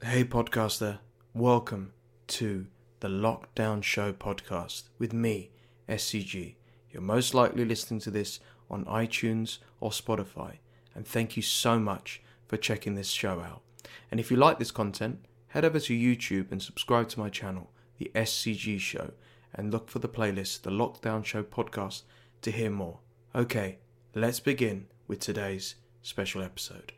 Hey podcaster, welcome to the Lockdown Show podcast with me, SCG. You're most likely listening to this on iTunes or Spotify, and thank you so much for checking this show out. And if you like this content, head over to YouTube and subscribe to my channel, The SCG Show, and look for the playlist, The Lockdown Show podcast, to hear more. Okay, let's begin with today's special episode.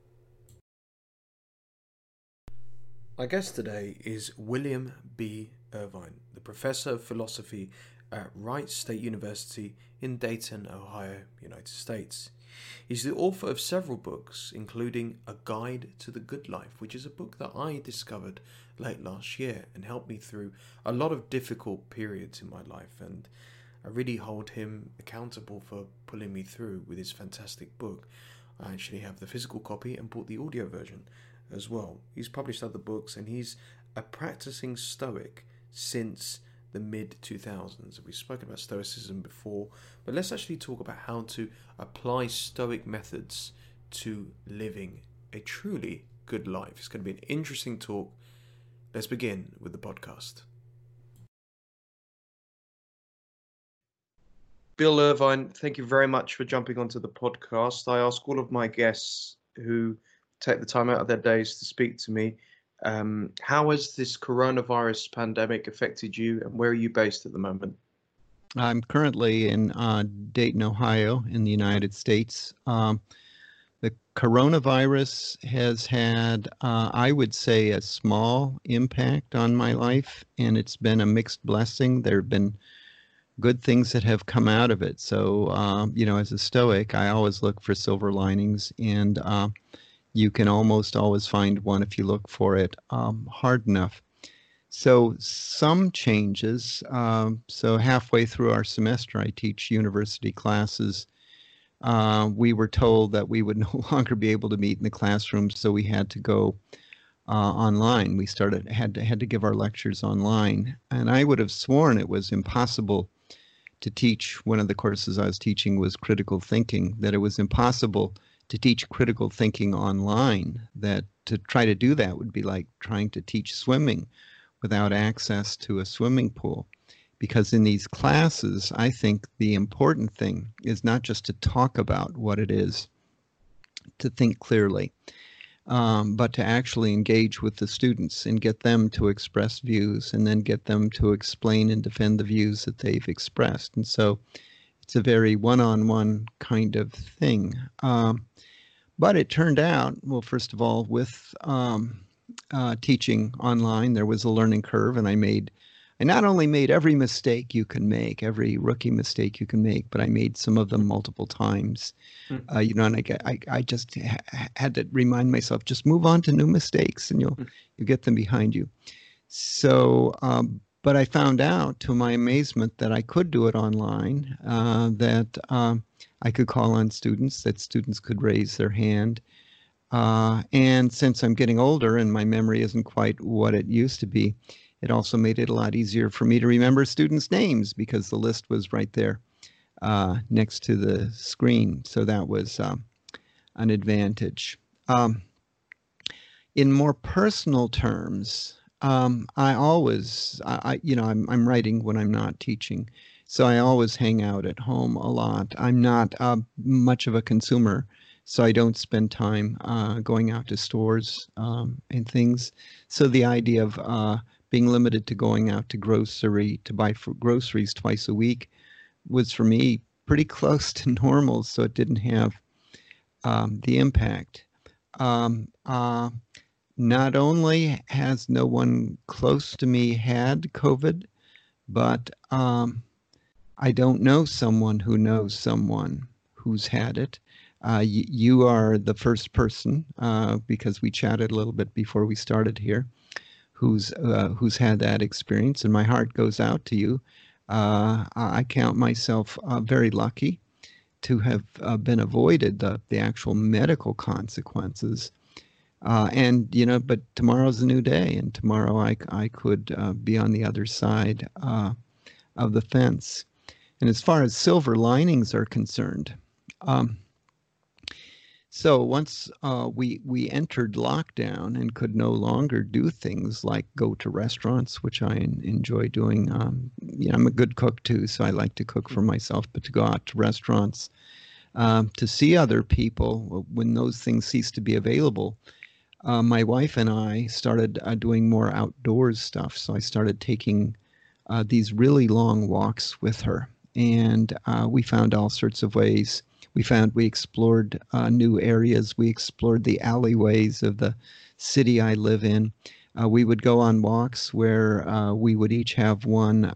My guest today is William B. Irvine, the Professor of Philosophy at Wright State University in Dayton, Ohio, United States. He's the author of several books, including A Guide to the Good Life, which is a book that I discovered late last year and helped me through a lot of difficult periods in my life, and I really hold him accountable for pulling me through with his fantastic book. I actually have the physical copy and bought the audio version as well. He's published other books and he's a practicing Stoic since the mid-2000s. We've spoken about Stoicism before, but let's actually talk about how to apply Stoic methods to living a truly good life. It's going to be an interesting talk. Let's begin with the podcast. Bill Irvine, thank you very much for jumping onto the podcast. I ask all of my guests who take the time out of their days to speak to me. How has this coronavirus pandemic affected you, and where are you based at the moment? I'm currently in Dayton, Ohio, in the United States. The coronavirus has had, I would say, a small impact on my life, and it's been a mixed blessing. There have been good things that have come out of it. So, as a Stoic, I always look for silver linings, and you can almost always find one if you look for it hard enough. So some changes. So halfway through our semester, I teach university classes. We were told that we would no longer be able to meet in the classroom, so we had to go online. We had to give our lectures online, and I would have sworn it was impossible to teach. One of the courses I was teaching was critical thinking. That it was impossible to teach critical thinking online, that to try to do that would be like trying to teach swimming without access to a swimming pool. Because in these classes, I think the important thing is not just to talk about what it is, to think clearly, but to actually engage with the students and get them to express views and then get them to explain and defend the views that they've expressed. And so it's a very one-on-one kind of thing. But it turned out, well, first of all, with teaching online, there was a learning curve, and I not only made every mistake you can make, every rookie mistake you can make, but I made some of them multiple times. And I just had to remind myself, just move on to new mistakes, and you get them behind you. So, but I found out, to my amazement, that I could do it online, that I could call on students, that students could raise their hand. And since I'm getting older and my memory isn't quite what it used to be, it also made it a lot easier for me to remember students' names, because the list was right there next to the screen. So that was an advantage. In more personal terms, I'm writing when I'm not teaching, so I always hang out at home a lot. I'm not much of a consumer, so I don't spend time going out to stores and things. So the idea of being limited to going out to buy groceries twice a week was, for me, pretty close to normal, so it didn't have the impact. Not only has no one close to me had COVID, but I don't know someone who knows someone who's had it. You are the first person, because we chatted a little bit before we started here, who's had that experience, and my heart goes out to you. I count myself very lucky to have been avoided the actual medical consequences. But tomorrow's a new day, and tomorrow I could be on the other side of the fence. And as far as silver linings are concerned, So once we entered lockdown and could no longer do things like go to restaurants, which I enjoy doing. Yeah, I'm a good cook too, so I like to cook for myself. But to go out to restaurants, to see other people when those things cease to be available, my wife and I started doing more outdoors stuff. So I started taking these really long walks with her, and we found all sorts of ways. We explored new areas. We explored the alleyways of the city I live in. We would go on walks where we would each have one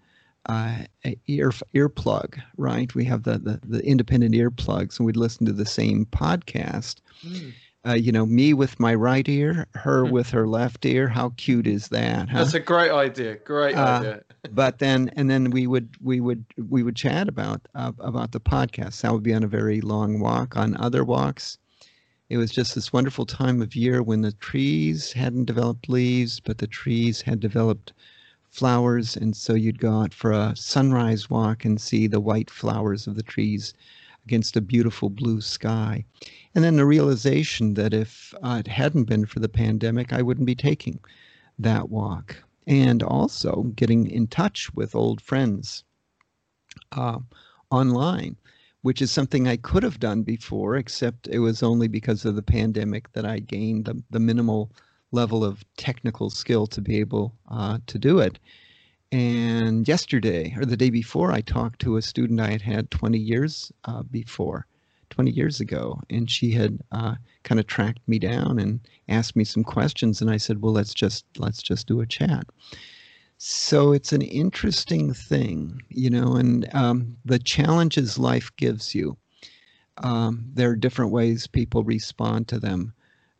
earplug, right? We have the independent earplugs, and we'd listen to the same podcast. Mm. Me with my right ear, her with her left ear. How cute is that, huh? That's a great idea. Great idea. But then we would chat about the podcast. That would be on a very long walk. On other walks, it was just this wonderful time of year when the trees hadn't developed leaves, but the trees had developed flowers, and so you'd go out for a sunrise walk and see the white flowers of the trees against a beautiful blue sky. And then the realization that if it hadn't been for the pandemic, I wouldn't be taking that walk. And also getting in touch with old friends uh, online, which is something I could have done before, except it was only because of the pandemic that I gained the minimal level of technical skill to be able to do it. And yesterday, or the day before, I talked to a student I had had 20 years before, 20 years ago, and she had kind of tracked me down and asked me some questions, and I said, well, let's just do a chat. So it's an interesting thing, and the challenges life gives you. There are different ways people respond to them.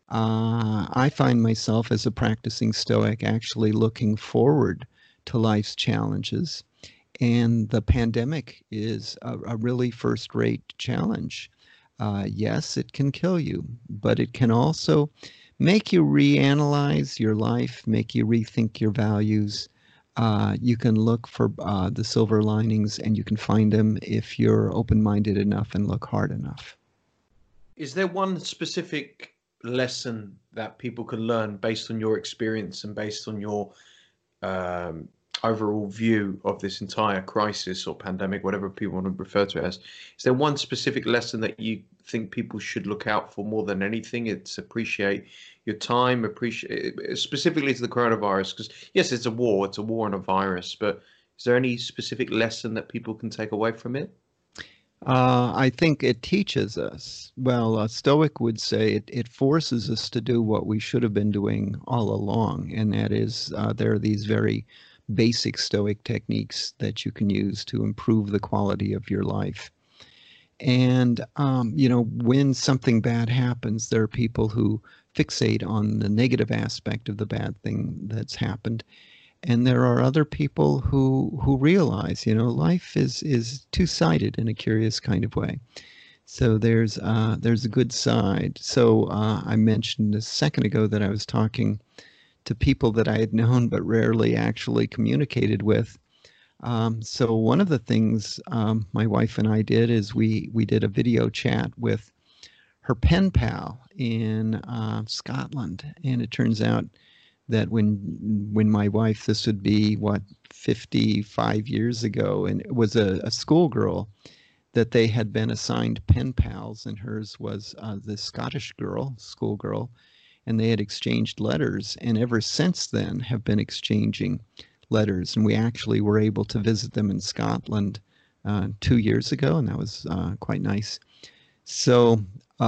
I find myself as a practicing Stoic actually looking forward to life's challenges. And the pandemic is a really first-rate challenge. Yes, it can kill you, but it can also make you reanalyze your life, make you rethink your values. You can look for the silver linings, and you can find them if you're open-minded enough and look hard enough. Is there one specific lesson that people can learn based on your experience and based on your um, overall view of this entire crisis or pandemic, whatever people want to refer to it as? Is there one specific lesson that you think people should look out for more than anything? It's appreciate your time, appreciate specifically to the coronavirus, because yes, it's a war and a virus, but is there any specific lesson that people can take away from it? I think it teaches us. Well, a Stoic would say it forces us to do what we should have been doing all along, and that is there are these very basic Stoic techniques that you can use to improve the quality of your life. And, when something bad happens, there are people who fixate on the negative aspect of the bad thing that's happened. And there are other people who realize, life is two-sided in a curious kind of way. So there's a good side. So I mentioned a second ago that I was talking to people that I had known but rarely actually communicated with. So one of the things my wife and I did is we did a video chat with her pen pal in Scotland, and it turns out that when my wife, this would be 55 years ago, and it was a schoolgirl that they had been assigned pen pals, and hers was the Scottish schoolgirl, and they had exchanged letters, and ever since then have been exchanging letters. And we actually were able to visit them in Scotland 2 years ago, and that was quite nice. So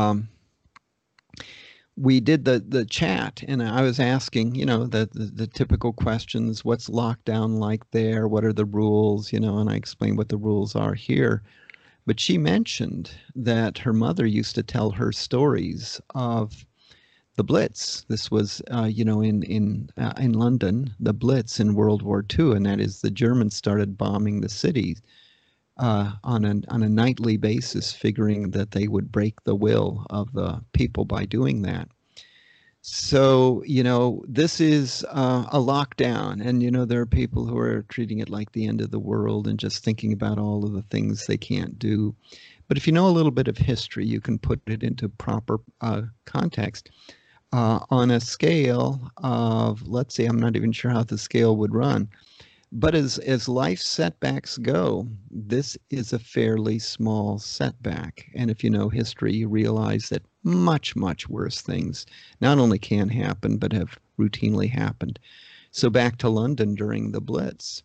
we did the chat, and I was asking, the typical questions. What's lockdown like there? What are the rules? And I explained what the rules are here. But she mentioned that her mother used to tell her stories of the Blitz. This was, in London, the Blitz in World War II, and that is the Germans started bombing the city on a nightly basis, figuring that they would break the will of the people by doing that. So, this is a lockdown, and, there are people who are treating it like the end of the world and just thinking about all of the things they can't do. But if you know a little bit of history, you can put it into proper context. On a scale of, let's say, I'm not even sure how the scale would run, but as life setbacks go, this is a fairly small setback. And if you know history, you realize that much, much worse things not only can happen, but have routinely happened. So back to London during the Blitz.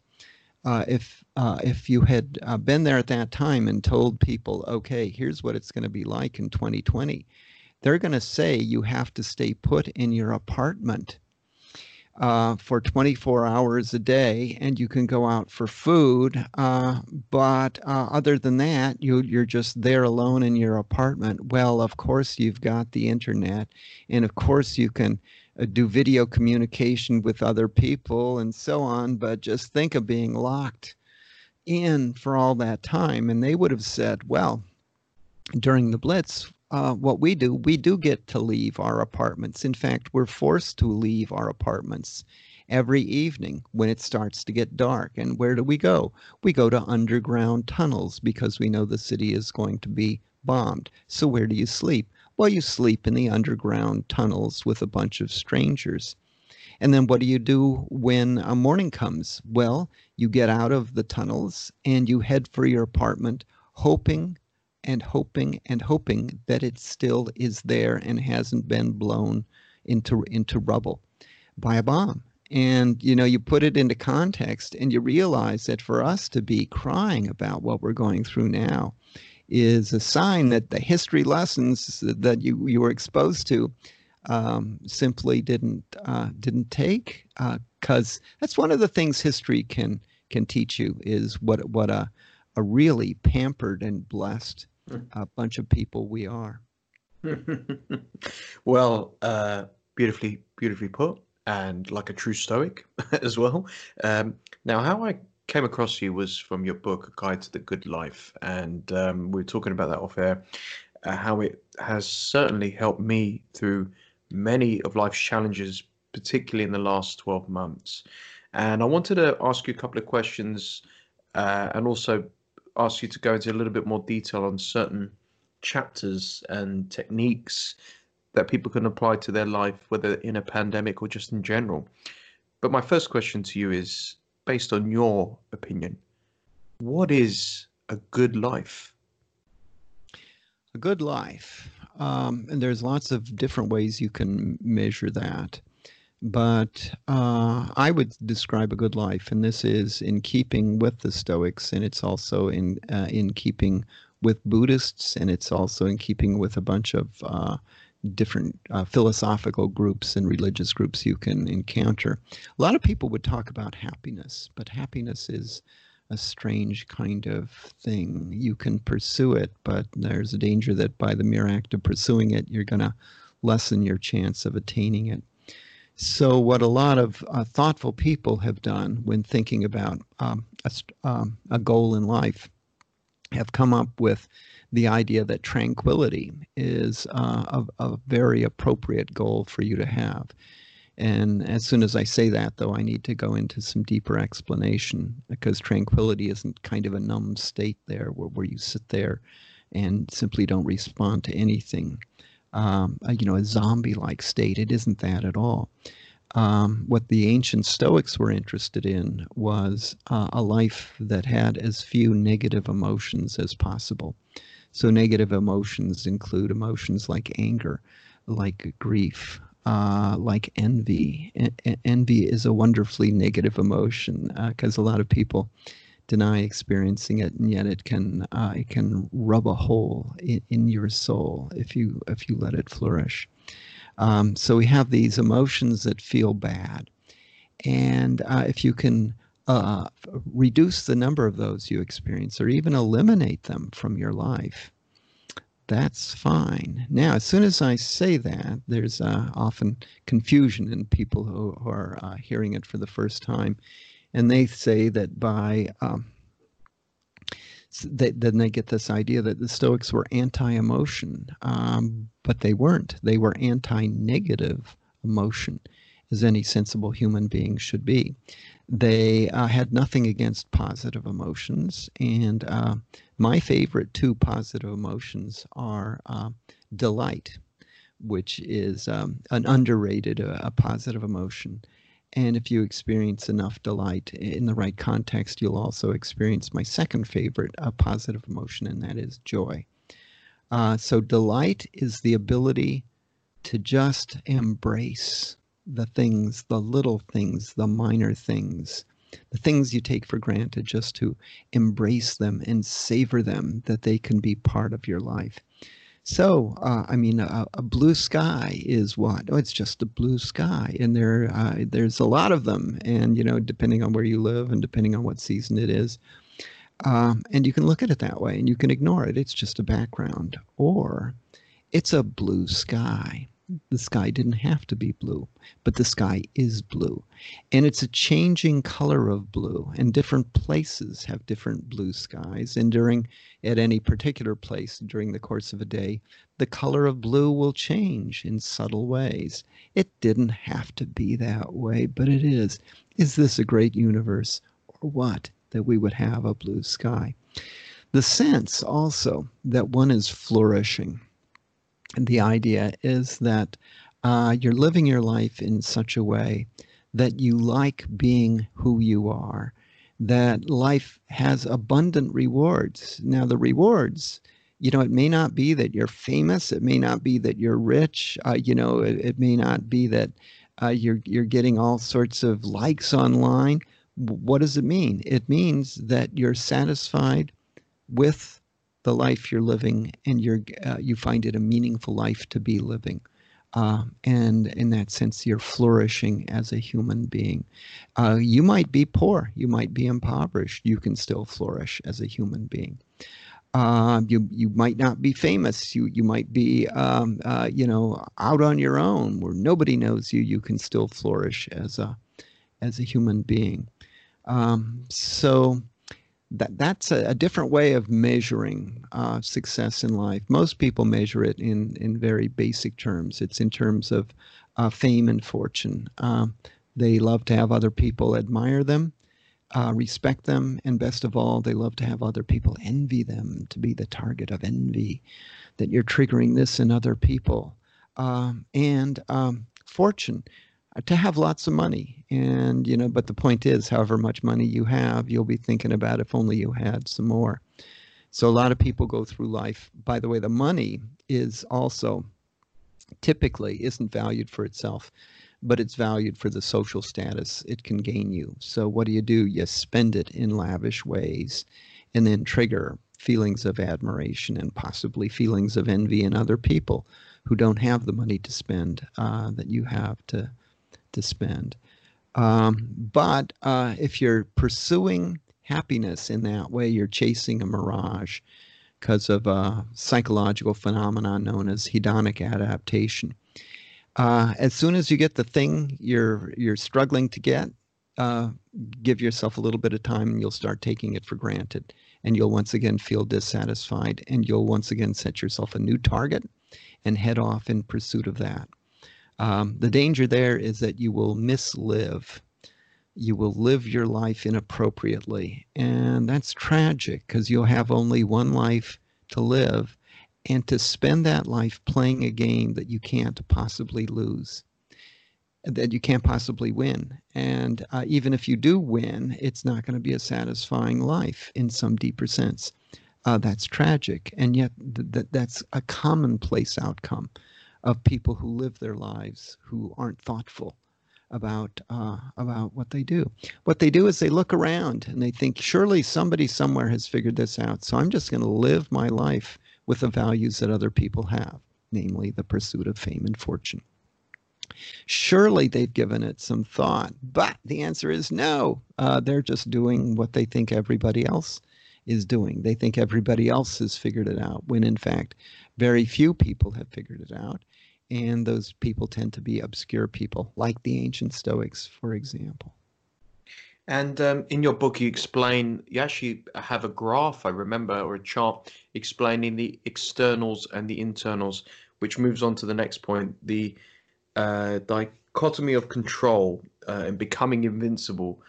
If you had been there at that time and told people, okay, here's what it's going to be like in 2020, they're going to say you have to stay put in your apartment for 24 hours a day, and you can go out for food. But other than that, you're just there alone in your apartment. Well, of course, you've got the internet, and of course, you can do video communication with other people and so on. But just think of being locked in for all that time. And they would have said, well, during the Blitz, what we do get to leave our apartments. In fact, we're forced to leave our apartments every evening when it starts to get dark. And where do we go? We go to underground tunnels because we know the city is going to be bombed. So where do you sleep? Well, you sleep in the underground tunnels with a bunch of strangers. And then what do you do when morning comes? Well, you get out of the tunnels and you head for your apartment, hoping and hoping and hoping that it still is there and hasn't been blown into rubble by a bomb. And you put it into context and you realize that for us to be crying about what we're going through now is a sign that the history lessons that you were exposed to simply didn't take, because that's one of the things history can teach you, is what a really pampered and blessed bunch of people we are. Well, beautifully put, and like a true Stoic as well. Now, how I came across you was from your book, A Guide to the Good Life, and we were talking about that off air, how it has certainly helped me through many of life's challenges, particularly in the last 12 months. And I wanted to ask you a couple of questions, and also ask you to go into a little bit more detail on certain chapters and techniques that people can apply to their life, whether in a pandemic or just in general. But my first question to you is, based on your opinion, what is a good life? A good life. And there's lots of different ways you can measure that. But I would describe a good life, and this is in keeping with the Stoics, and it's also in keeping with Buddhists, and it's also in keeping with a bunch of different philosophical groups and religious groups you can encounter. A lot of people would talk about happiness, but happiness is a strange kind of thing. You can pursue it, but there's a danger that by the mere act of pursuing it, you're going to lessen your chance of attaining it. So what a lot of thoughtful people have done when thinking about a goal in life have come up with the idea that tranquility is a very appropriate goal for you to have. And as soon as I say that, though, I need to go into some deeper explanation, because tranquility isn't kind of a numb state there where you sit there and simply don't respond to anything. A zombie-like state. It isn't that at all. What the ancient Stoics were interested in was a life that had as few negative emotions as possible. So negative emotions include emotions like anger, like grief, like envy. Envy is a wonderfully negative emotion, because a lot of people deny experiencing it, and yet it can rub a hole in your soul if you let it flourish. So we have these emotions that feel bad, and if you can reduce the number of those you experience, or even eliminate them from your life, that's fine. Now, as soon as I say that, there's often confusion in people who are hearing it for the first time. And they say that then they get this idea that the Stoics were anti-emotion, but they weren't. They were anti-negative emotion, as any sensible human being should be. They had nothing against positive emotions, and my favorite two positive emotions are delight, which is an underrated a positive emotion. And if you experience enough delight in the right context, you'll also experience my second favorite positive emotion, and that is joy. So delight is the ability to just embrace the things, the little things, the minor things, the things you take for granted, just to embrace them and savor them, that they can be part of your life. So, I mean, a blue sky is what? Oh, it's just a blue sky, and there's a lot of them, and depending on where you live and depending on what season it is, and you can look at it that way, and you can ignore it. It's just a background, or it's a blue sky. The sky didn't have to be blue, but the sky is blue. And it's a changing color of blue, and different places have different blue skies. And at any particular place during the course of a day, the color of blue will change in subtle ways. It didn't have to be that way, but it is. Is this a great universe, or what, that we would have a blue sky? The sense also that one is flourishing. And the idea is that you're living your life in such a way that you like being who you are, that life has abundant rewards. Now, the rewards, it may not be that you're famous, it may not be that you're rich, it may not be that you're getting all sorts of likes online. What does it mean? It means that you're satisfied with the life you're living, and you find it a meaningful life to be living. And in that sense, you're flourishing as a human being. You might be poor, you might be impoverished, you can still flourish as a human being. You might not be famous. You might be out on your own where nobody knows you. You can still flourish as a human being. So that's a different way of measuring success in life. Most people measure it in very basic terms. It's in terms of fame and fortune. They love to have other people admire them, respect them, and best of all, they love to have other people envy them, to be the target of envy, that you're triggering this in other people. And fortune, to have lots of money. And, but the point is, however much money you have, you'll be thinking about if only you had some more. So a lot of people go through life. By the way, the money is also typically isn't valued for itself, but it's valued for the social status it can gain you. So what do? You spend it in lavish ways and then trigger feelings of admiration and possibly feelings of envy in other people who don't have the money to spend that you have to spend. But if you're pursuing happiness in that way, you're chasing a mirage because of a psychological phenomenon known as hedonic adaptation. As soon as you get the thing you're struggling to get, give yourself a little bit of time and you'll start taking it for granted. And you'll once again feel dissatisfied, and you'll once again set yourself a new target and head off in pursuit of that. The danger there is that you will mislive. You will live your life inappropriately. And that's tragic because you'll have only one life to live, and to spend that life playing a game that you can't possibly lose, that you can't possibly win. And even if you do win, it's not going to be a satisfying life in some deeper sense. That's tragic. And yet that's a commonplace outcome of people who live their lives who aren't thoughtful about what they do. What they do is they look around and they think, surely somebody somewhere has figured this out, so I'm just going to live my life with the values that other people have, namely the pursuit of fame and fortune. Surely they've given it some thought, but the answer is no. They're just doing what they think everybody else is doing. They think everybody else has figured it out, when in fact, very few people have figured it out. And those people tend to be obscure people, like the ancient Stoics, for example. And in your book, you actually have a graph, I remember, or a chart explaining the externals and the internals, which moves on to the next point, the dichotomy of control and becoming invincible.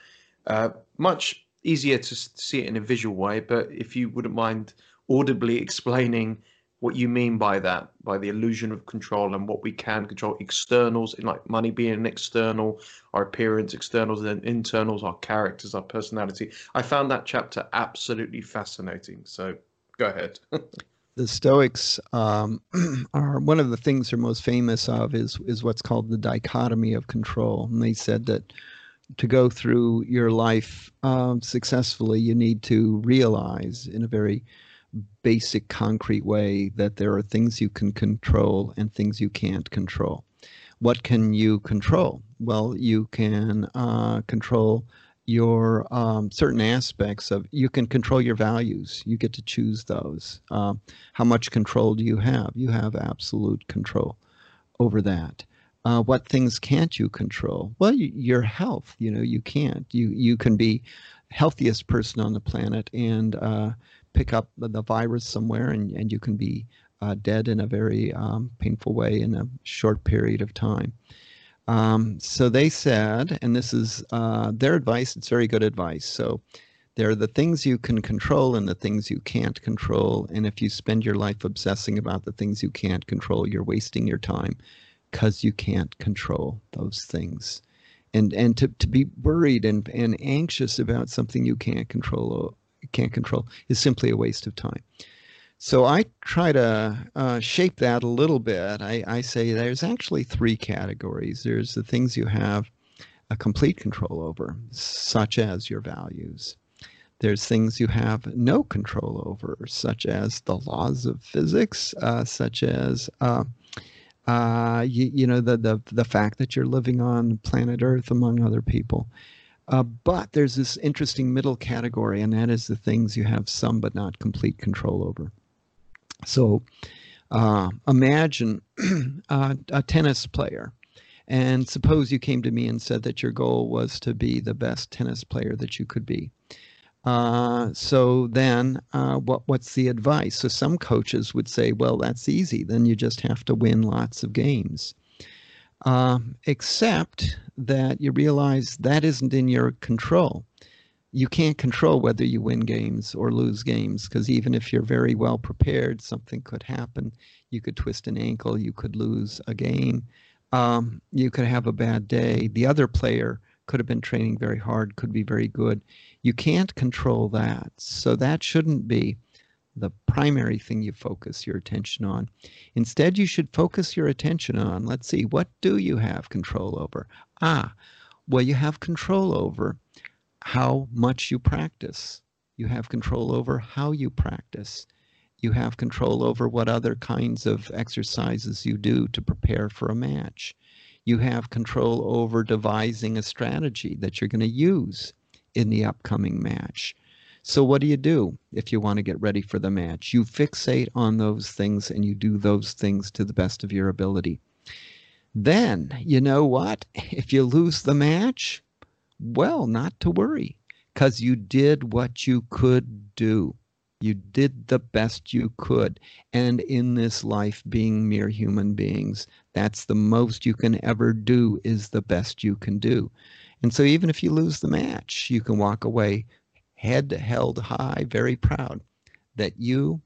Much easier to see it in a visual way, but if you wouldn't mind audibly explaining what you mean by that, by the illusion of control and what we can control, externals, like money being an external, our appearance, externals and internals, our characters, our personality. I found that chapter absolutely fascinating. So go ahead. The Stoics are one of the things they're most famous of is what's called the dichotomy of control. And they said that to go through your life successfully, you need to realize in a very basic, concrete way that there are things you can control and things you can't control. What can you control? Well, you can control your certain aspects of, you can control your values. You get to choose those. How much control do you have? You have absolute control over that. What things can't you control? Well, your health, you can't. You can be healthiest person on the planet and pick up the virus somewhere, and you can be dead in a very painful way in a short period of time. So they said, and this is their advice, it's very good advice. So there are the things you can control and the things you can't control. And if you spend your life obsessing about the things you can't control, you're wasting your time because you can't control those things. And to be worried and anxious about something you can't control is simply a waste of time. So I try to shape that a little bit. I say there's actually three categories. There's the things you have a complete control over, such as your values. There's things you have no control over, such as the laws of physics, such as the fact that you're living on planet Earth among other people. But there's this interesting middle category, and that is the things you have some but not complete control over. So imagine a tennis player, and suppose you came to me and said that your goal was to be the best tennis player that you could be. So then what's the advice? So some coaches would say, well, that's easy. Then you just have to win lots of games. Except that you realize that isn't in your control. You can't control whether you win games or lose games, because even if you're very well prepared, something could happen. You could twist an ankle, you could lose a game, you could have a bad day. The other player could have been training very hard, could be very good. You can't control that. So that shouldn't be the primary thing you focus your attention on. Instead, you should focus your attention on, let's see, what do you have control over? Well, you have control over how much you practice. You have control over how you practice. You have control over what other kinds of exercises you do to prepare for a match. You have control over devising a strategy that you're going to use in the upcoming match. So what do if you want to get ready for the match? You fixate on those things and you do those things to the best of your ability. Then, you know what? If you lose the match, well, not to worry, because you did what you could do. You did the best you could. And in this life, being mere human beings, that's the most you can ever do, is the best you can do. And so even if you lose the match, you can walk away head held high, very proud that you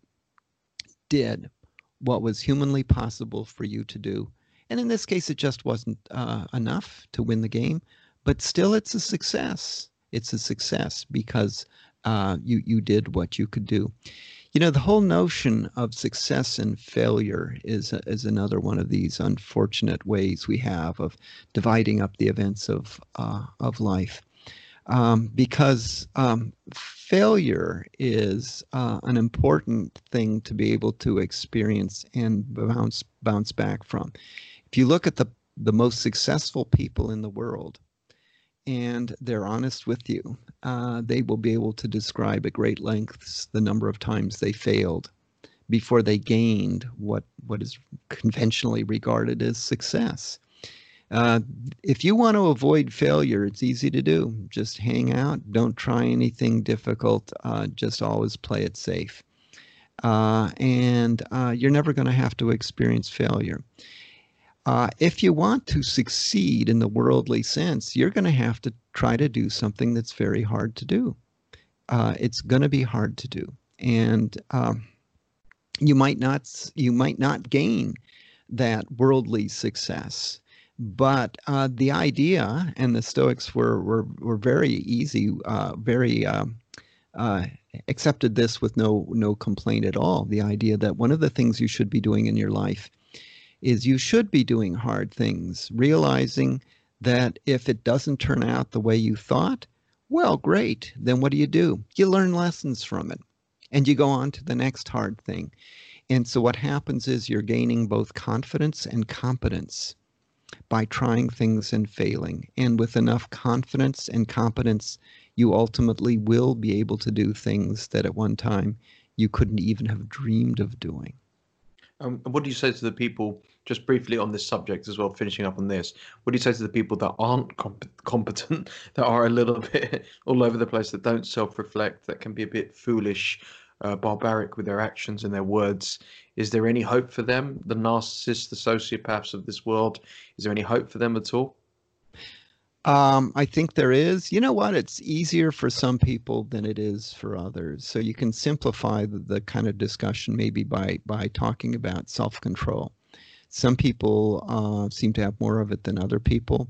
did what was humanly possible for you to do. And in this case, it just wasn't enough to win the game, but still it's a success. It's a success because you did what you could do. You know, the whole notion of success and failure is another one of these unfortunate ways we have of dividing up the events of life. Because failure is an important thing to be able to experience and bounce back from. If you look at the most successful people in the world, and they're honest with you, they will be able to describe at great lengths the number of times they failed before they gained what is conventionally regarded as success. If you want to avoid failure, it's easy to do. Just hang out. Don't try anything difficult. Just always play it safe. And you're never going to have to experience failure. If you want to succeed in the worldly sense, you're going to have to try to do something that's very hard to do. It's going to be hard to do, and you might not gain that worldly success. But the idea, and the Stoics were very easy, very uh, accepted this with no complaint at all. The idea that one of the things you should be doing in your life is you should be doing hard things, realizing that if it doesn't turn out the way you thought, well, great. Then what do? You learn lessons from it, and you go on to the next hard thing. And so what happens is you're gaining both confidence and competence by trying things and failing. And with enough confidence and competence, you ultimately will be able to do things that at one time you couldn't even have dreamed of doing. And what do you say to the people, just briefly on this subject as well, finishing up on this, what do you say to the people that aren't competent, that are a little bit all over the place, that don't self-reflect, that can be a bit foolish, barbaric with their actions and their words? Is there any hope for them, the narcissists, the sociopaths of this world? Is there any hope for them at all? I think there is. You know what? It's easier for some people than it is for others. So you can simplify the kind of discussion maybe by talking about self-control. Some people seem to have more of it than other people.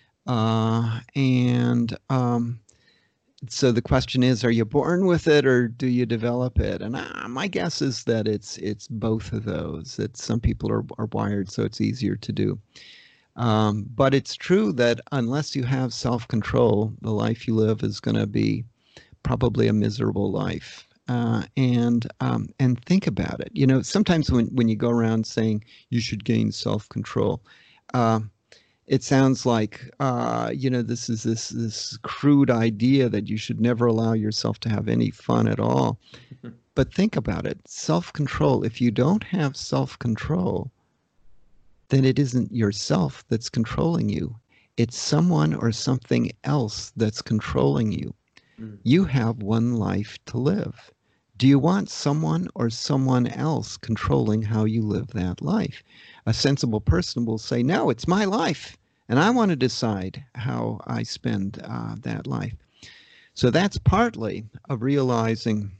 And so the question is, are you born with it or do you develop it? And my guess is that it's both of those, that some people are wired so it's easier to do. But it's true that unless you have self-control, the life you live is going to be probably a miserable life. And think about it. You know, sometimes when you go around saying you should gain self-control, it sounds like this is this crude idea that you should never allow yourself to have any fun at all. But think about it. Self-control. If you don't have self-control, then it isn't yourself that's controlling you. It's someone or something else that's controlling you. You have one life to live. Do you want someone or someone else controlling how you live that life? A sensible person will say, no, it's my life, and I want to decide how I spend that life. So that's partly of realizing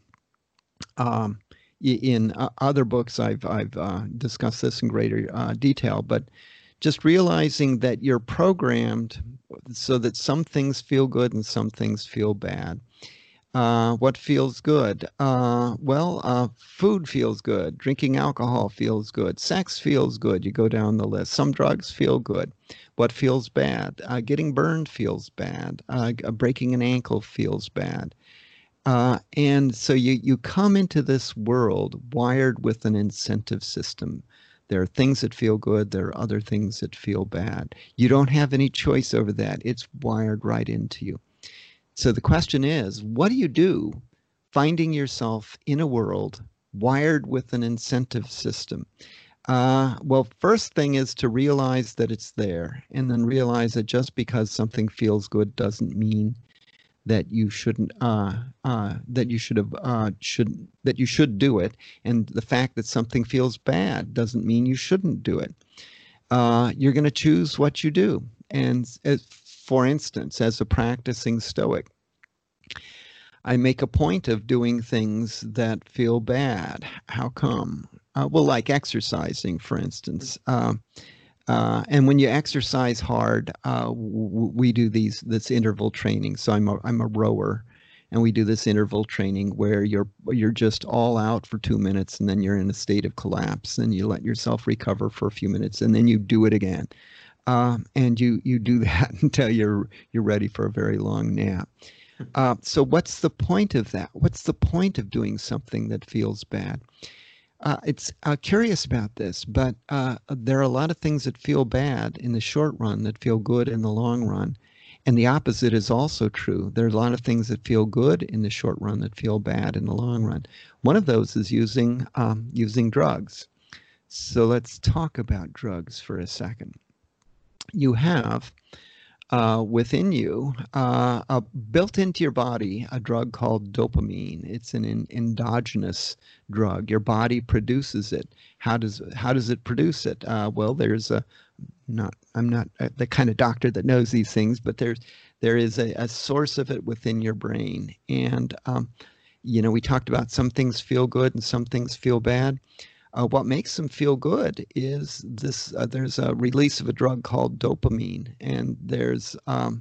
in other books, I've discussed this in greater detail, but just realizing that you're programmed so that some things feel good and some things feel bad. What feels good? Food feels good. Drinking alcohol feels good. Sex feels good. You go down the list. Some drugs feel good. What feels bad? Getting burned feels bad. Breaking an ankle feels bad. And so you come into this world wired with an incentive system. There are things that feel good. There are other things that feel bad. You don't have any choice over that. It's wired right into you. So the question is, what do you do finding yourself in a world wired with an incentive system? Well, first thing is to realize that it's there, and then realize that just because something feels good doesn't mean that you shouldn't that you should do it, and the fact that something feels bad doesn't mean you shouldn't do it. You're going to choose what you do. And for instance, as a practicing Stoic, I make a point of doing things that feel bad. How come? Well, like exercising, for instance. And when you exercise hard, we do this interval training. So I'm a rower, and we do this interval training where you're just all out for 2 minutes, and then you're in a state of collapse, and you let yourself recover for a few minutes, and then you do it again. And you do that until you're ready for a very long nap. So what's the point of that? What's the point of doing something that feels bad? It's curious about this, but there are a lot of things that feel bad in the short run that feel good in the long run. And the opposite is also true. There are a lot of things that feel good in the short run that feel bad in the long run. One of those is using drugs. So let's talk about drugs for a second. You have within you, built into your body, a drug called dopamine. It's an endogenous drug. Your body produces it. How does it produce it? Well, there's a I'm not the kind of doctor that knows these things, but there is a source of it within your brain. And we talked about some things feel good and some things feel bad. What makes them feel good is this. There's a release of a drug called dopamine, and there's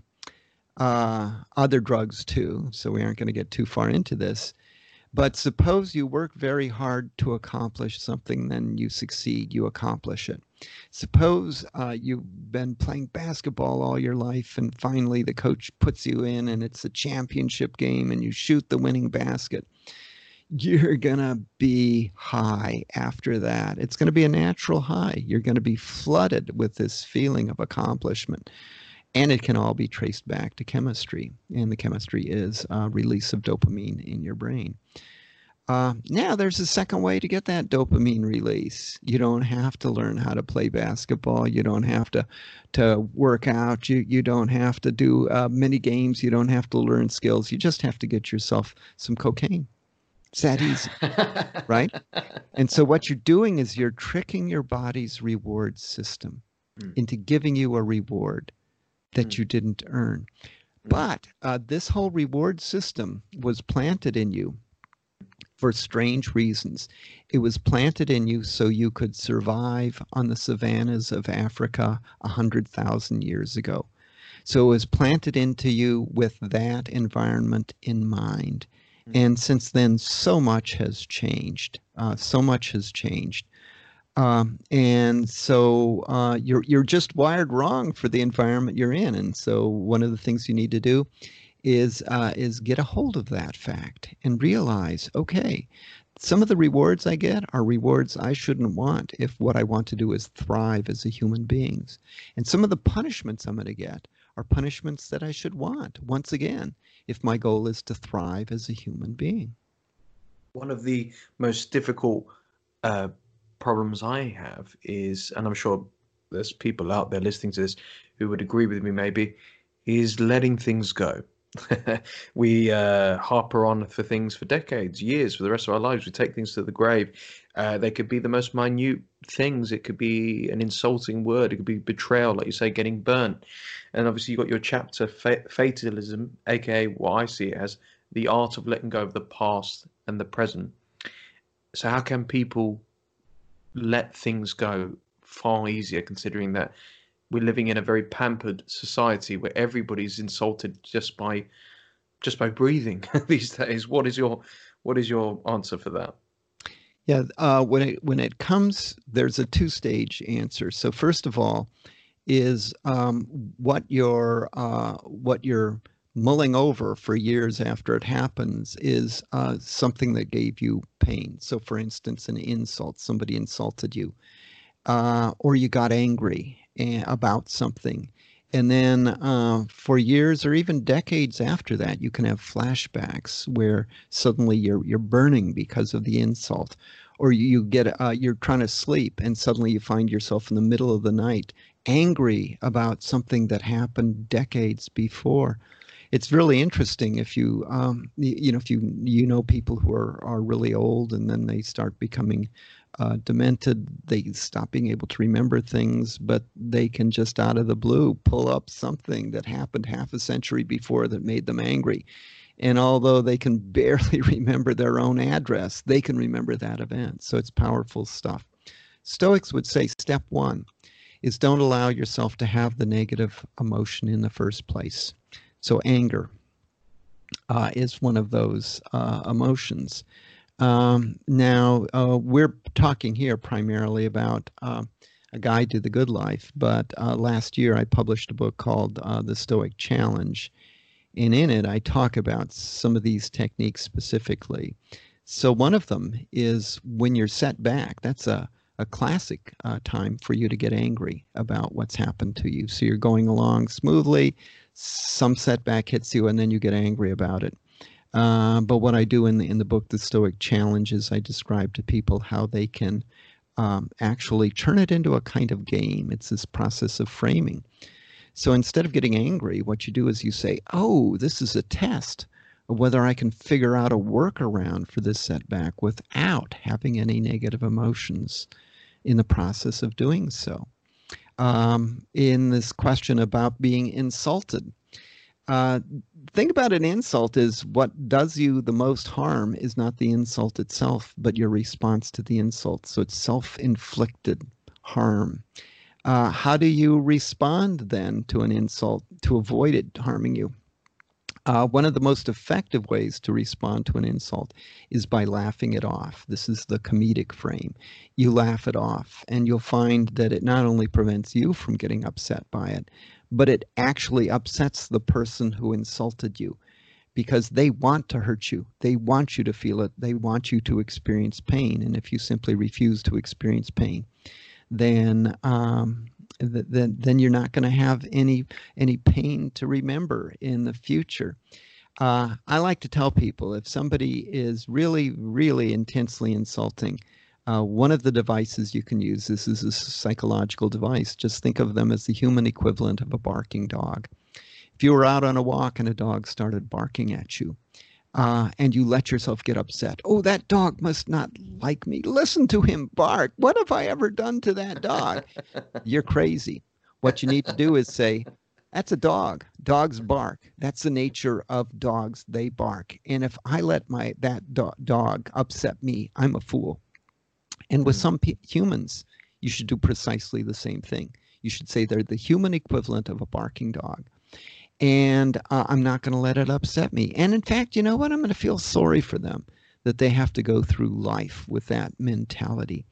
other drugs too. So we aren't going to get too far into this. But suppose you work very hard to accomplish something, then you succeed, you accomplish it. Suppose you've been playing basketball all your life and finally the coach puts you in and it's a championship game and you shoot the winning basket. You're going to be high after that. It's going to be a natural high. You're going to be flooded with this feeling of accomplishment. And it can all be traced back to chemistry. And the chemistry is release of dopamine in your brain. Now, there's a second way to get that dopamine release. You don't have to learn how to play basketball. You don't have to work out. You don't have to do many games. You don't have to learn skills. You just have to get yourself some cocaine. It's that easy, right? And so what you're doing is you're tricking your body's reward system into giving you a reward that you didn't earn. But this whole reward system was planted in you for strange reasons. It was planted in you so you could survive on the savannas of Africa 100,000 years ago. So it was planted into you with that environment in mind. And since then, so much has changed. And so you're just wired wrong for the environment you're in. And so one of the things you need to do is get a hold of that fact and realize, okay, some of the rewards I get are rewards I shouldn't want if what I want to do is thrive as a human being. And some of the punishments I'm going to get are punishments that I should want, once again, if my goal is to thrive as a human being. One of the most difficult problems I have is, and I'm sure there's people out there listening to this who would agree with me maybe, is letting things go. We harper on for things for decades, years, for the rest of our lives. We take things to the grave. They could be the most minute things. It could be an insulting word. It could be betrayal, like you say, getting burnt. And obviously you've got your chapter, Fatalism, aka what I see it as, the art of letting go of the past and the present. So how can people let things go far easier, considering that we're living in a very pampered society where everybody's insulted just by breathing these days? What is your answer for that? Yeah, when it comes, there's a two-stage answer. So first of all, is what you're mulling over for years after it happens is something that gave you pain. So for instance, an insult, somebody insulted you, or you got angry about something. And then for years or even decades after that, you can have flashbacks where suddenly you're burning because of the insult, or you get you're trying to sleep and suddenly you find yourself in the middle of the night angry about something that happened decades before. It's really interesting if you if you know people who are really old and then they start becoming demented. They stop being able to remember things, but they can just out of the blue pull up something that happened half a century before that made them angry. And although they can barely remember their own address, they can remember that event. So it's powerful stuff. Stoics would say step one is don't allow yourself to have the negative emotion in the first place. So anger is one of those emotions. Now, we're talking here primarily about A Guide to the Good Life, but last year I published a book called The Stoic Challenge, and in it I talk about some of these techniques specifically. So one of them is when you're set back. That's a classic time for you to get angry about what's happened to you. So you're going along smoothly, some setback hits you, and then you get angry about it. But what I do in the book, The Stoic Challenge, is I describe to people how they can actually turn it into a kind of game. It's this process of framing. So instead of getting angry, what you do is you say, oh, this is a test of whether I can figure out a workaround for this setback without having any negative emotions in the process of doing so. in this question about being insulted. Uh, Think about an insult is what does you the most harm is not the insult itself, but your response to the insult. So it's self-inflicted harm. How do you respond then to an insult to avoid it harming you? One of the most effective ways to respond to an insult is by laughing it off. This is the comedic frame. You laugh it off, and you'll find that it not only prevents you from getting upset by it, but it actually upsets the person who insulted you because they want to hurt you. They want you to feel it. They want you to experience pain. And if you simply refuse to experience pain, then then you're not going to have any pain to remember in the future. I like to tell people if somebody is really, really intensely insulting, one of the devices you can use, this is a psychological device, just think of them as the human equivalent of a barking dog. If you were out on a walk and a dog started barking at you, and you let yourself get upset. Oh, that dog must not like me. Listen to him bark. What have I ever done to that dog? You're crazy. What you need to do is say, that's a dog. Dogs bark. That's the nature of dogs. They bark. And if I let that dog upset me, I'm a fool. And with some humans, you should do precisely the same thing. You should say they're the human equivalent of a barking dog. And I'm not going to let it upset me. And in fact, you know what? I'm going to feel sorry for them that they have to go through life with that mentality.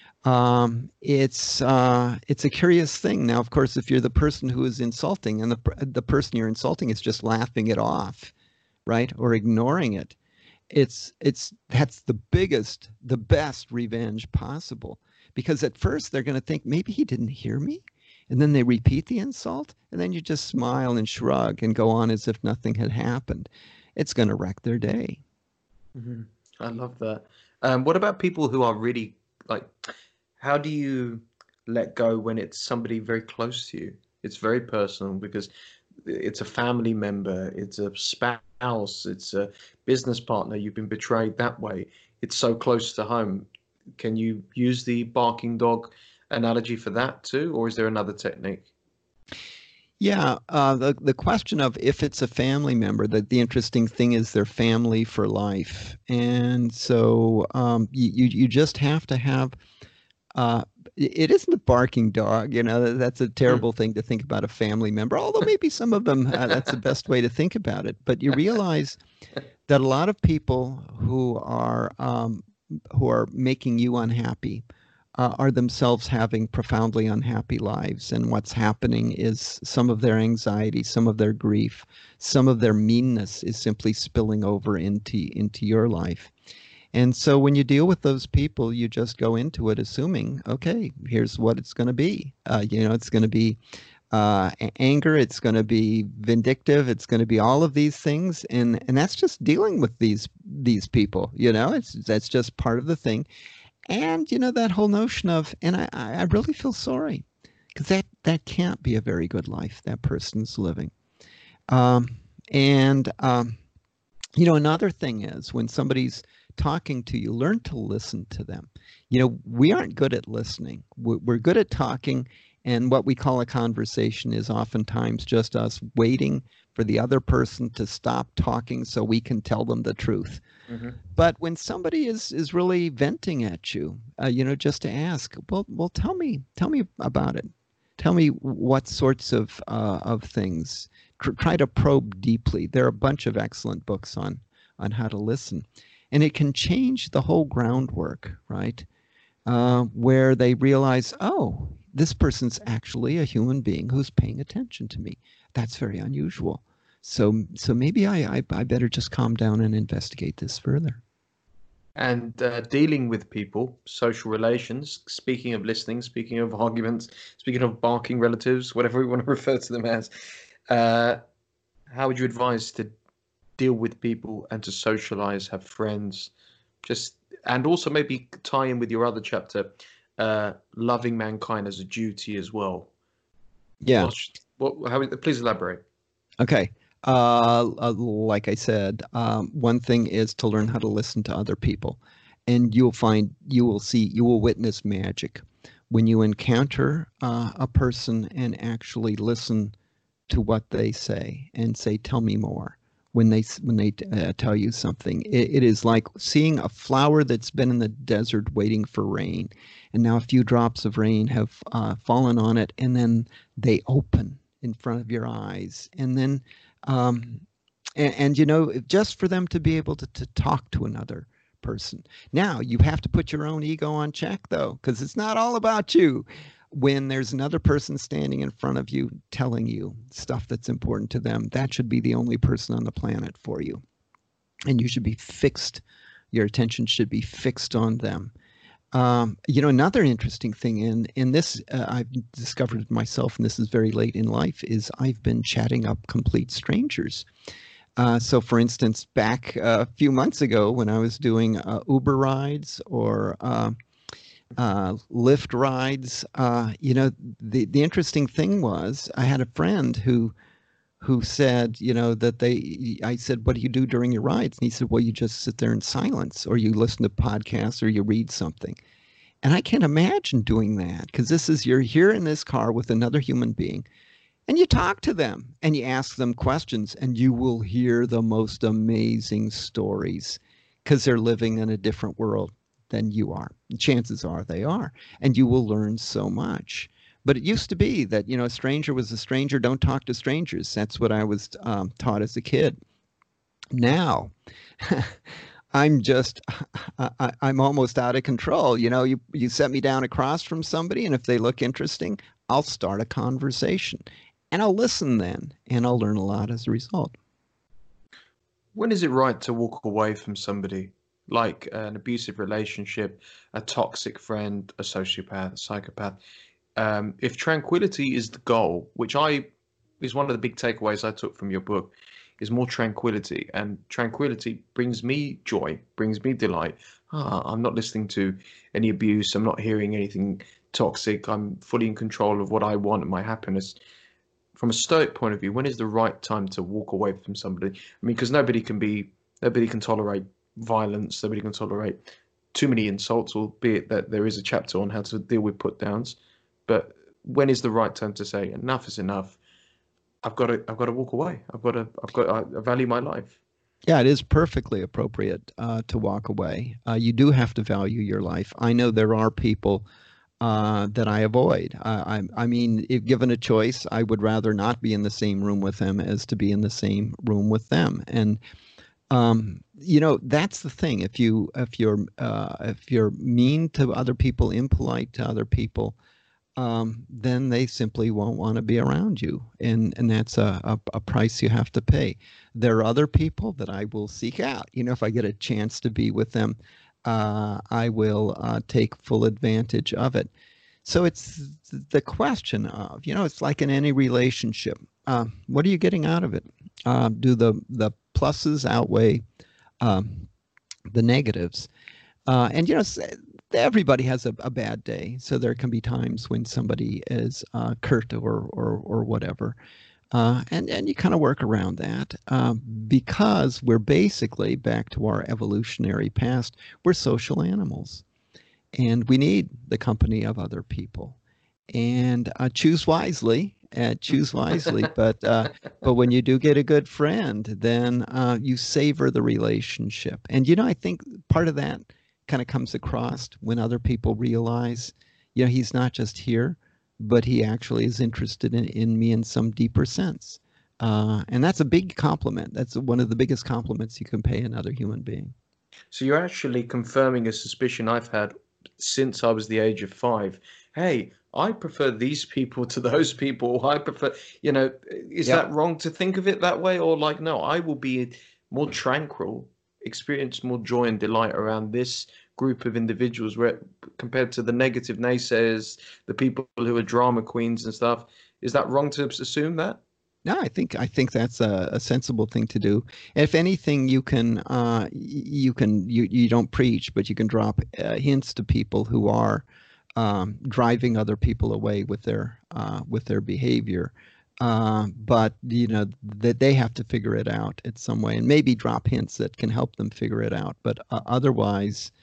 It's a curious thing. Now, of course, if you're the person who is insulting and the person you're insulting is just laughing it off, right, or ignoring it, that's the best revenge possible. Because at first they're going to think maybe he didn't hear me. And then they repeat the insult, and then you just smile and shrug and go on as if nothing had happened. It's going to wreck their day. Mm-hmm. I love that. What about people who are really like, how do you let go when it's somebody very close to you? It's very personal because it's a family member, it's a spouse, it's a business partner. You've been betrayed that way. It's so close to home. Can you use the barking dog analogy for that too, or is there another technique? Yeah, the question of if it's a family member, the interesting thing is they're family for life, and so you just have to have. It isn't a barking dog, you know. That's a terrible thing to think about a family member. Although maybe some of them, that's the best way to think about it. But you realize that a lot of people who are making you unhappy are themselves having profoundly unhappy lives. And what's happening is some of their anxiety, some of their grief, some of their meanness is simply spilling over into your life. And so when you deal with those people, you just go into it assuming, okay, here's what it's going to be. It's going to be anger, it's going to be vindictive, it's going to be all of these things. And that's just dealing with these people, that's just part of the thing. And, that whole notion of, and I really feel sorry because that can't be a very good life that person's living. Another thing is when somebody's talking to you, learn to listen to them. We aren't good at listening. We're good at talking. And what we call a conversation is oftentimes just us waiting for the other person to stop talking so we can tell them the truth. Mm-hmm. But when somebody is really venting at you, just to ask, well, tell me about it. Tell me what sorts of things. Try to probe deeply. There are a bunch of excellent books on how to listen, and it can change the whole groundwork, right? Where they realize, oh, this person's actually a human being who's paying attention to me. That's very unusual. So maybe I better just calm down and investigate this further. And dealing with people, social relations, speaking of listening, speaking of arguments, speaking of barking relatives, whatever we want to refer to them as, how would you advise to deal with people and to socialize, have friends, and also maybe tie in with your other chapter, loving mankind as a duty as well? Yeah. Please elaborate. Okay. Like I said, one thing is to learn how to listen to other people, and you will witness magic. when you encounter a person and actually listen to what they say and say, "Tell me more." When they tell you something, it is like seeing a flower that's been in the desert waiting for rain, and now a few drops of rain have fallen on it, and then they open in front of your eyes, and then um, and you know, just for them to be able to talk to another person. Now you have to put your own ego on check though, because it's not all about you. When there's another person standing in front of you telling you stuff that's important to them, that should be the only person on the planet for you. And you should be fixed, your attention should be fixed on them. You know, another interesting thing in this, I've discovered myself, and this is very late in life, is I've been chatting up complete strangers. So, for instance, back a few months ago when I was doing Uber rides or Lyft rides, you know, the interesting thing was I had a friend who said, you know, that I said, "What do you do during your rides?" And he said, "Well, you just sit there in silence, or you listen to podcasts, or you read something." And I can't imagine doing that because you're here in this car with another human being and you talk to them and you ask them questions and you will hear the most amazing stories because they're living in a different world than you are. Chances are they are, and you will learn so much. But it used to be that, you know, a stranger was a stranger. Don't talk to strangers. That's what I was taught as a kid. Now, I'm just, I'm almost out of control. You know, you set me down across from somebody, and if they look interesting, I'll start a conversation and I'll listen then, and I'll learn a lot as a result. When is it right to walk away from somebody, like an abusive relationship, a toxic friend, a sociopath, a psychopath? If tranquility is the goal, which is one of the big takeaways I took from your book, is more tranquility, and tranquility brings me joy, brings me delight. I'm not listening to any abuse. I'm not hearing anything toxic. I'm fully in control of what I want and my happiness. From a stoic point of view, when is the right time to walk away from somebody? I mean, because nobody can tolerate violence. Nobody can tolerate too many insults, albeit that there is a chapter on how to deal with put downs. But when is the right time to say enough is enough? I've got to walk away. I value my life. Yeah, it is perfectly appropriate to walk away. You do have to value your life. I know there are people that I avoid. I mean, if given a choice, I would rather not be in the same room with them as to be in the same room with them. And you know, that's the thing. If you're mean to other people, impolite to other people, then they simply won't want to be around you, and that's a price you have to pay. There are other people that I will seek out. You know, if I get a chance to be with them, I will take full advantage of it. So it's the question of, you know, it's like in any relationship. What are you getting out of it? Do the pluses outweigh um, the negatives? And you know, everybody has a bad day, so there can be times when somebody is curt or whatever, and you kind of work around that because we're basically back to our evolutionary past. We're social animals, and we need the company of other people. And choose wisely. Choose wisely, but when you do get a good friend, then you savor the relationship. And you know, I think part of that kind of comes across when other people realize, you know, he's not just here, but he actually is interested in me in some deeper sense. And that's a big compliment. That's one of the biggest compliments you can pay another human being. So you're actually confirming a suspicion I've had since I was the age of 5. Hey, I prefer these people to those people. I prefer, is Yep. that wrong to think of it that way? Or like, no, I will be more tranquil, experience more joy and delight around this group of individuals where compared to the negative naysayers, the people who are drama queens and stuff. Is that wrong to assume that? No, I think that's a sensible thing to do. If anything, you don't preach, but you can drop hints to people who are driving other people away with their behavior. But you know that they have to figure it out in some way, and maybe drop hints that can help them figure it out. But otherwise,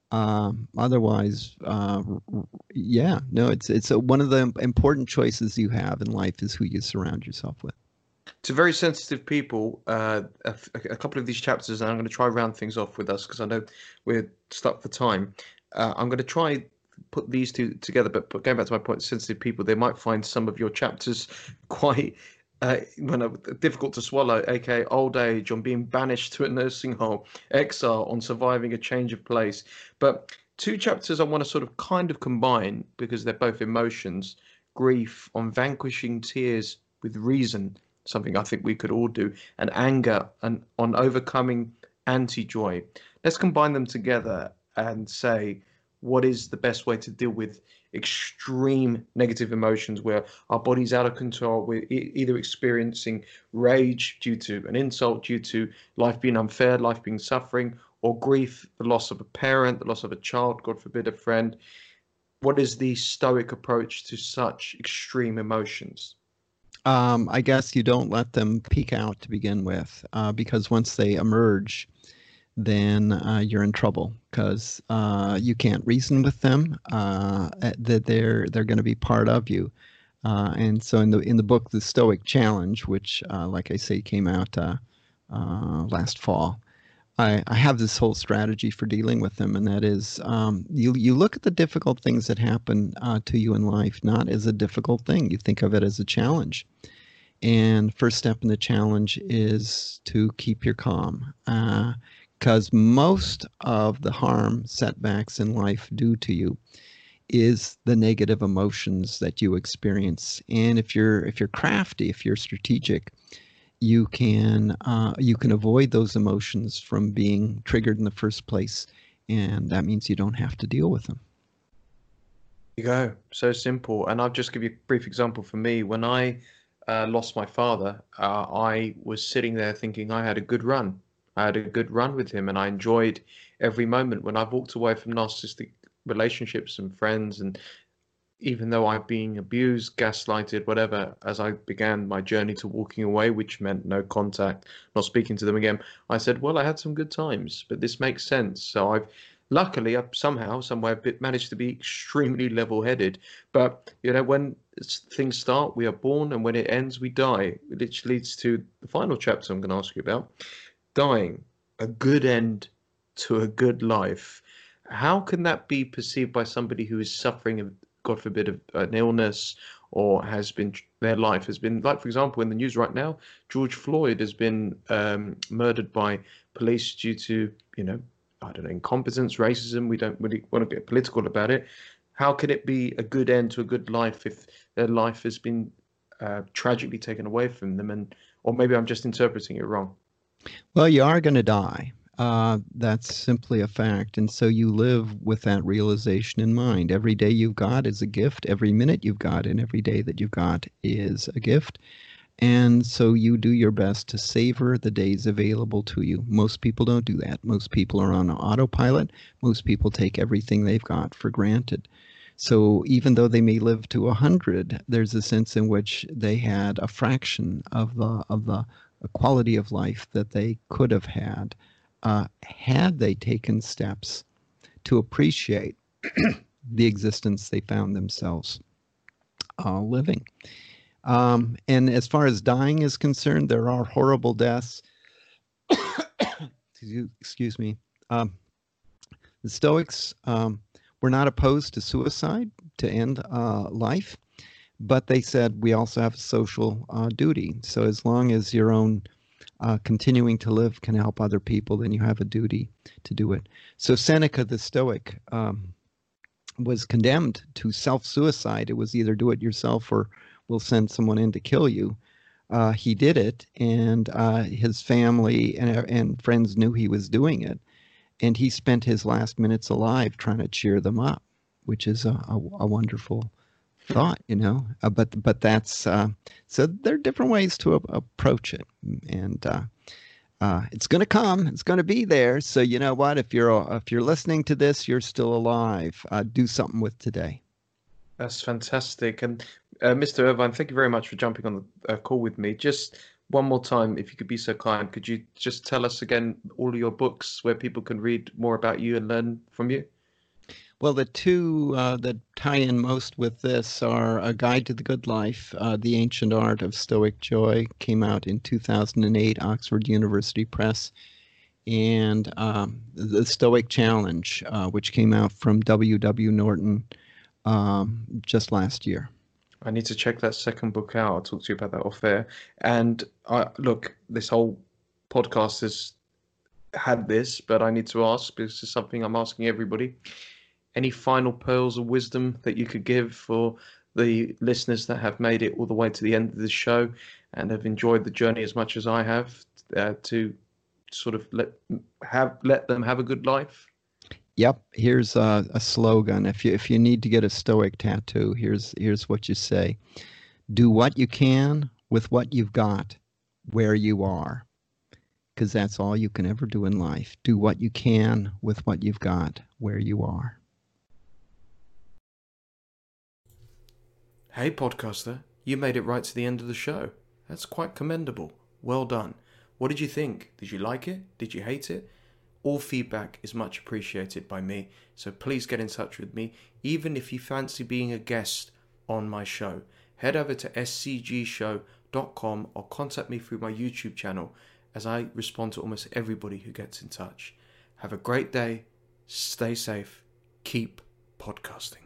Otherwise, yeah, no, it's one of the important choices you have in life is who you surround yourself with. To very sensitive people, a couple of these chapters, and I'm going to try round things off with us because I know we're stuck for time. I'm going to try put these two together, but going back to my point, sensitive people, they might find some of your chapters quite difficult to swallow, aka old age, on being banished to a nursing home, exile, on surviving a change of place. But two chapters I want to sort of kind of combine because they're both emotions, grief, on vanquishing tears with reason, something I think we could all do, and anger and on overcoming anti-joy. Let's combine them together and say what is the best way to deal with extreme negative emotions where our body's out of control. We're either experiencing rage due to an insult, due to life being unfair, life being suffering, or grief, the loss of a parent, the loss of a child, God forbid, a friend. What is the Stoic approach to such extreme emotions? I guess you don't let them peak out to begin with, because once they emerge, then you're in trouble because you can't reason with them. That they're going to be part of you. And so in the book, The Stoic Challenge, which, like I say, came out last fall, I have this whole strategy for dealing with them, and that is you look at the difficult things that happen to you in life not as a difficult thing. You think of it as a challenge. And first step in the challenge is to keep your calm, because most of the harm setbacks in life do to you is the negative emotions that you experience. And if you're crafty, if you're strategic, you can avoid those emotions from being triggered in the first place, and that means you don't have to deal with them. You go. So simple. And I'll just give you a brief example for me. When I lost my father, I was sitting there thinking I had a good run. I had a good run with him, and I enjoyed every moment. When I've walked away from narcissistic relationships and friends, and even though I've been abused, gaslighted, whatever, as I began my journey to walking away, which meant no contact, not speaking to them again, I said, well, I had some good times, but this makes sense. So I've somehow, somewhere, managed to be extremely level-headed. But, when things start, we are born, and when it ends, we die, which leads to the final chapter I'm going to ask you about, dying, a good end to a good life. How can that be perceived by somebody who is suffering, God forbid, an illness, or their life has been, like, for example, in the news right now, George Floyd has been murdered by police due to, I don't know, incompetence, racism. We don't really want to get political about it. How can it be a good end to a good life if their life has been tragically taken away from them? Or maybe I'm just interpreting it wrong. Well, you are going to die. That's simply a fact. And so you live with that realization in mind. Every day you've got is a gift. Every minute you've got and every day that you've got is a gift. And so you do your best to savor the days available to you. Most people don't do that. Most people are on autopilot. Most people take everything they've got for granted. So even though they may live to 100, there's a sense in which they had a fraction of the quality of life that they could have had they taken steps to appreciate the existence they found themselves living. And as far as dying is concerned, there are horrible deaths. Excuse me. The Stoics were not opposed to suicide to end life, but they said we also have a social duty. So as long as your own continuing to live can help other people, then you have a duty to do it. So Seneca the Stoic was condemned to self-suicide. It was either do it yourself or we'll send someone in to kill you. He did it, and his family and friends knew he was doing it, and he spent his last minutes alive trying to cheer them up, which is a wonderful thought, but that's so there are different ways to approach it, and it's going to come, it's going to be there. So you know what, if you're listening to this, you're still alive. Do something with today. That's fantastic. And Mr. Irvine, thank you very much for jumping on the call with me. Just one more time, if you could be so kind, could you just tell us again all of your books where people can read more about you and learn from you? Well, the two that tie in most with this are A Guide to the Good Life, The Ancient Art of Stoic Joy, came out in 2008, Oxford University Press, and The Stoic Challenge, which came out from W. W. Norton just last year. I need to check that second book out. I'll talk to you about that off air. And look, this whole podcast has had this, but I need to ask, because it's something I'm asking everybody. Any final pearls of wisdom that you could give for the listeners that have made it all the way to the end of the show and have enjoyed the journey as much as I have, to sort of let them have a good life? Yep, here's a slogan. If you need to get a Stoic tattoo, here's what you say: do what you can with what you've got, where you are, because that's all you can ever do in life. Do what you can with what you've got, where you are. Hey, podcaster, you made it right to the end of the show. That's quite commendable. Well done. What did you think? Did you like it? Did you hate it? All feedback is much appreciated by me, so please get in touch with me, even if you fancy being a guest on my show. Head over to scgshow.com or contact me through my YouTube channel, as I respond to almost everybody who gets in touch. Have a great day, stay safe, keep podcasting.